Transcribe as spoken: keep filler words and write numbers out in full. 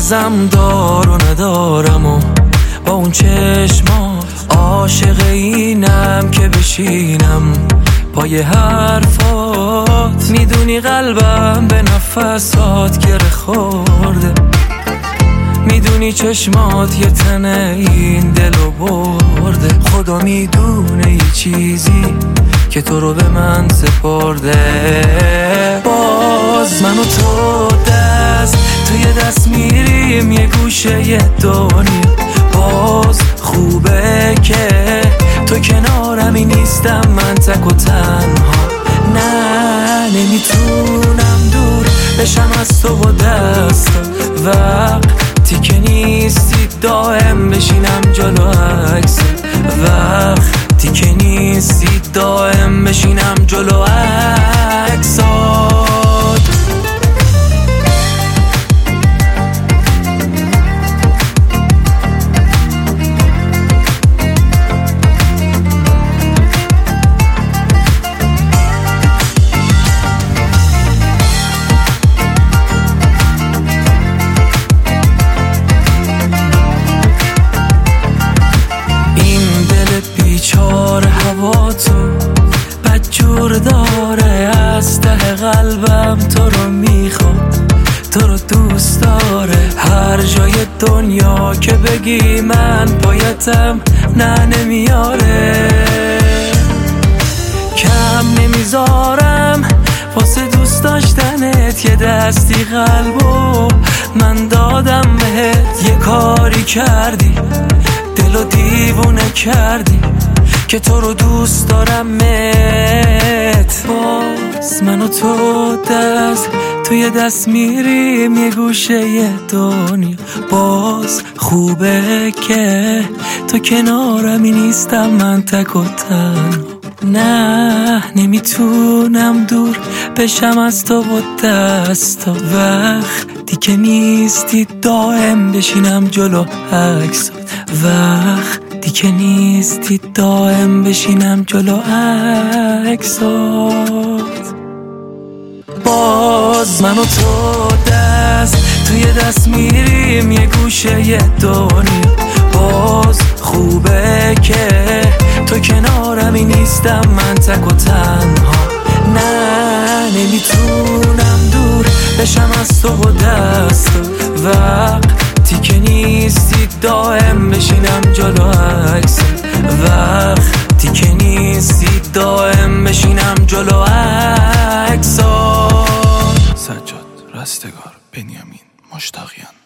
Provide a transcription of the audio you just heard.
ازم دار و ندارم و با اون چشمات عاشق اینم که بشینم پای حرفات. میدونی قلبم به نفسات گره خورده، میدونی چشمات یه تنه این دلو برده. خدا میدونه یه چیزی که تو رو به من سپرده. باز من و تو دست توی دست میریم یه گوشه یه دنیا. باز خوبه که تو کنارمی نیستم من تک و تنها. نه نمیتونم دور بشم از تو و دست وقتی که نیستی دائم بشینم جلو عکس. وقتی که نیستی دائم بشینم جلو عکسات. بیچاره هوا تو بدجور داره، از ته قلبم تو رو میخواد، تو رو دوست داره. هر جای دنیا که بگی من پایتم نه نمیاره. کم نمیذارم واسه دوست داشتنت، یه دستی قلبو من دادم بهت. یه کاری کردی دلو دیوونه کردی که تو رو دوست دارم مت. باز من و تو دست توی دست میریم یه گوشه یه دنیا. باز خوبه که تو کنارمی نیستم من تک و تنها. نه نمیتونم دور بشم از تو و دستا. وقتی که نیستی دائم بشینم جلو عکسات. وقتی که نیستی دائم بشینم جلو عکسات. باز من و تو دست توی دست میریم یه گوشه یه دنیا. باز خوبه که تو کنارمی نیستم من تک و تنها. نه نمیتونم دور بشم از تو و دست وقتی که نیستی دائم بشینم جلو عکس. وقتی که نیستی دائم بشینم جلو عکسات. سجاد رستگار بنیامین مشتاقیان.